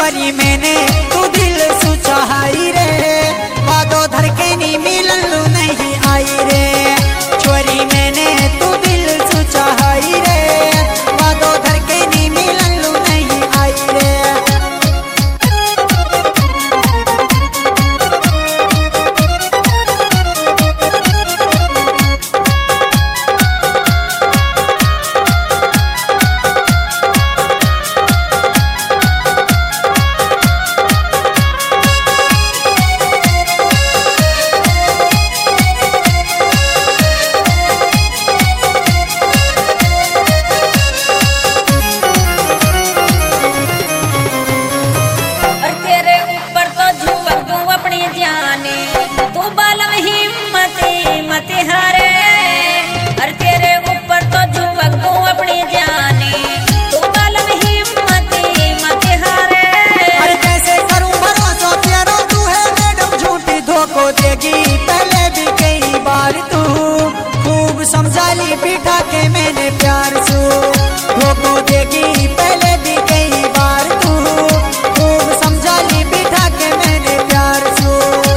चोरी मैंने तू दिल सुचाई रे, वादो धर के नी मिलन लू नहीं आई रे। चोरी मैंने तू दिल सुचाई रे, वादो धर के नी मिलन लू नहीं आई रे। पहले भी कई बार तू खूब समझाली बिठा के मैंने प्यार सू धोखो देगी। पहले भी कई बार तू खूब समझाली बिठा के मैंने प्यार सू।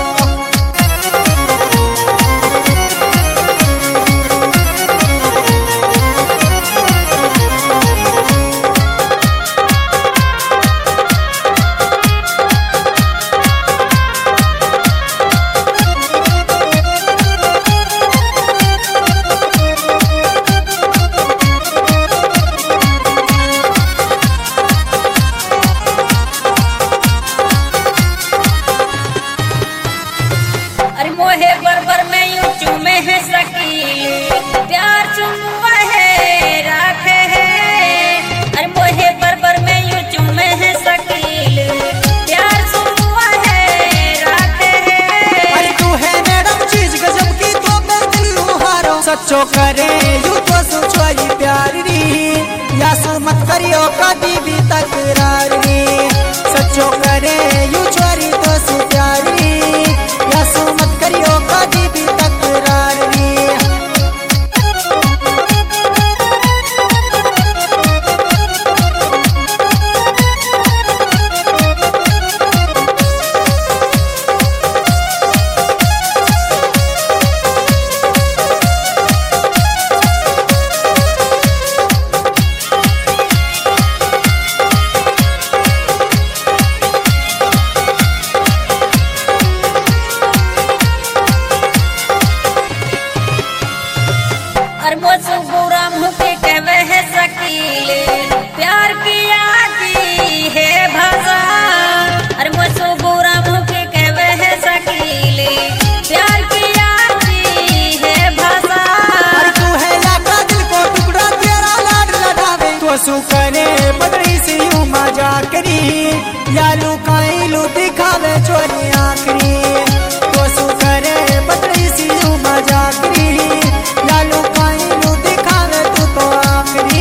सच्चो करे यू तो सोचो प्यार री, या सो मत करियो कभी भी तकरार री। सच्चो करे यू चोरी तो सो प्यार री, या सो मत करियो कभी भी तकरार री। प्यार किया की है भाषा, अरे मुझसे बुरा मुँह के कहवे है शकील। प्यार किया की है भाषा, अरे तू है लाखा दिल को टुकड़ा तेरा लाड लड़ावे। तो सु करे बदली से यूं मजाक करी, या लुकाई लू दिखावे चोरी आखरी। तो सु करे बदली से यूं मजाक करी, या लुकाई लू दिखावे तू तो आखरी।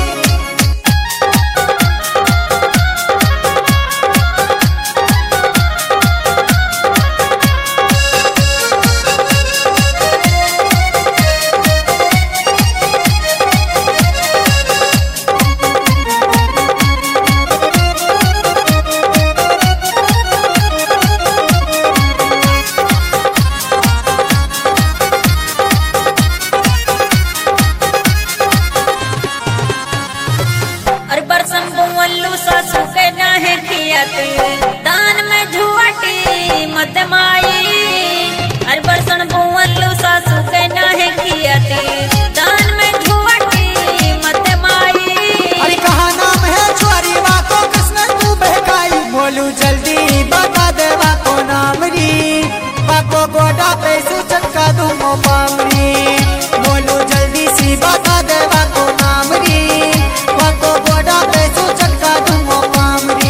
सासू के नाहे खियात दान में झुआटी मत माई। हर बरसन बुवल्लू सासू के नाहे खियात दान में झुआटी मत माई। अरे कहा नाम है चोरी वाको किसने तू बहकाई, बोलू जल्दी बता दे वाको नाम री। वाको गोडा पे सूचन का दूंगो पामरी, बोलू जल्दी सी बता दे वाको नाम री। वाको गोडा पे सूचन का दूंगो पामरी।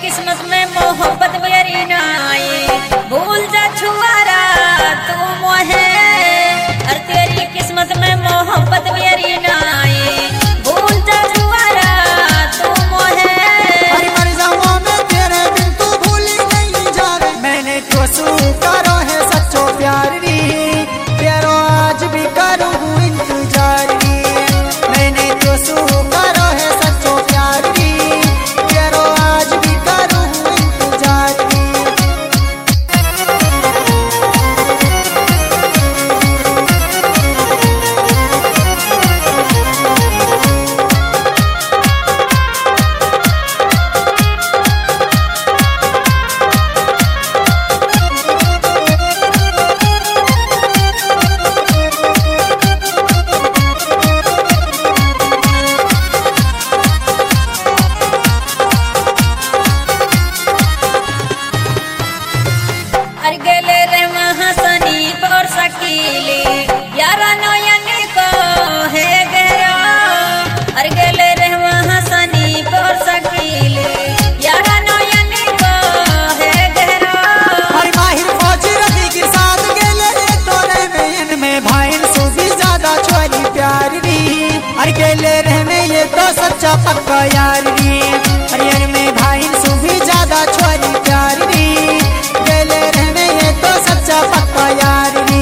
किस्मत में मोहब्बत मेरी ना आई, भूल जा छुआरा तू मोहे। अरे तेरी किस्मत में मोहब्बत मेरी ना आई, भूल जा छुआरा तू मोहे। अरे मर जाऊं मैं तेरे बिन तू भूली नहीं जावे, मैंने तो सू करो है सच्चो प्यार री, तेरो आज भी करूँ इंतजार री। मैंने तो सू करो है सच्चो प्यार री, तेरो आज भी करूँ इंतजार री। अरे गेले रे महासनी पर सकीली यारा नयनी को है गहरा। अरे गेले रे महासनी पर सकीली यारा नयनी को है गहरा। अरे माहिर फौजी रवि के साथ गेले रे तोरे में इनमें भाई सो भी ज्यादा छोरी प्यार री। अरे गेले रहने ये तो सच्चा पक्का यार री, अरे इनमें भाई सो भी ज्यादा छोरी प्यार री। गेले रहने ये तो सच्चा पक्का यार री।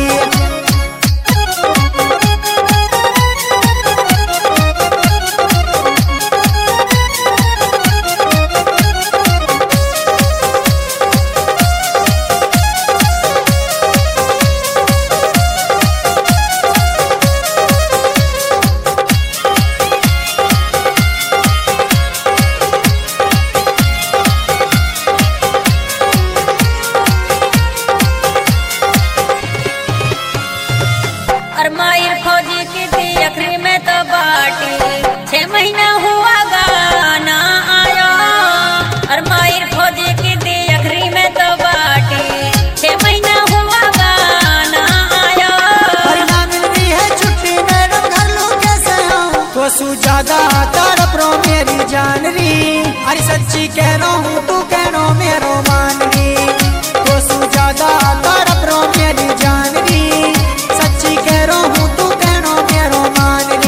और माहिर फौजी की थी अखरी में तो बाटी, 6 महीना हुआ गाना आया। और माहिर फौजी की थी अखरी में तो बाटी, 6 महीना हुआ गाना आया। अरे ना मिल रही है छुट्टी मैडम घर लूं कैसे आऊं, तो सू ज्यादा तड़प रो मेरी जान री। अरे सच्ची कह रहा हूँ तू कह रो मेरो मान री, तो सू ज्यादा तड़प रो मेरी जान री। सच्ची कह रहा हूँ तू कह रो मेरो मान री।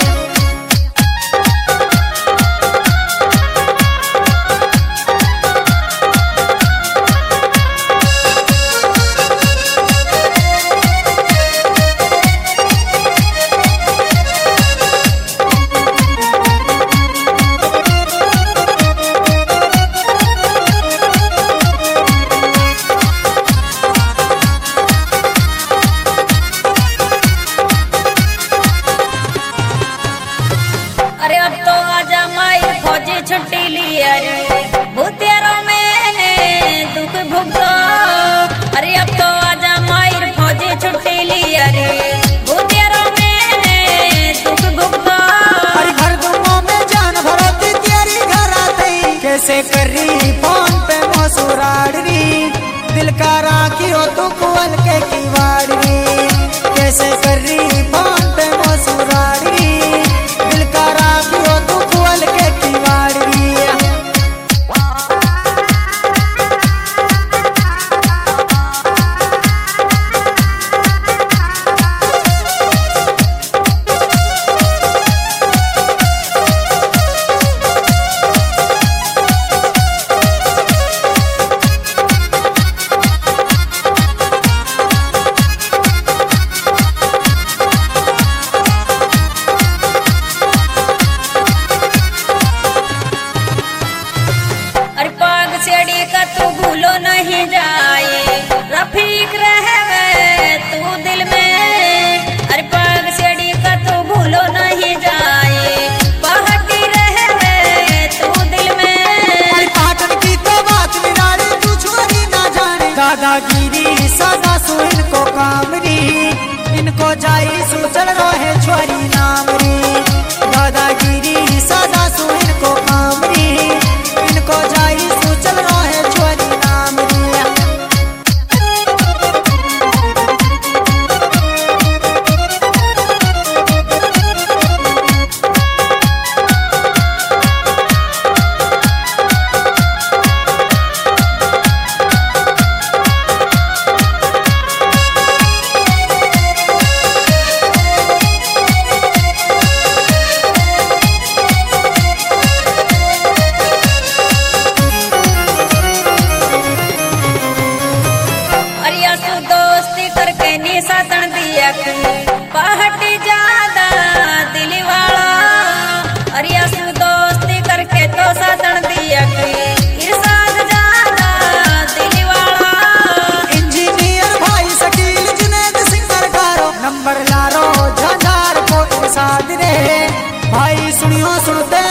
अरे अब तो आजा माहिर फौजी छुट्टी ली। अरे भूतेरो मैंने दुख भुगतो। अरे अब तो आजा माहिर फौजी छुट्टी ली। अरे भूतेरो मैंने दुख भुगतो। अरे घर दूंगा मैं जान भरती तेरी घर आते, कैसे कर रही फोन पे मसूराड़ री। दिल का राखी हो तू कुल के किवाड़ री, कैसे कर रही फोन पे मसूराड़ री। दिल का राखी हो तू कुल के किवाड़ री। अरे पाग सेड़ी का तू भूलो नहीं जाए, रफीक रहे तू दिल में। अरे पाग सेड़ी का तू भूलो नहीं जाए, पहाड़ी रहे तू दिल में। अरे पाटन की तो बात निराली तू छोरी ना जाने, दादागिरी सदा सु इनको काम री। इनको जाई सु चल रहे छोरी नाम री, दादागिरी सदा सु इनको काम री। इनको जाई सु चल रहे छोरी नाम री। सुनते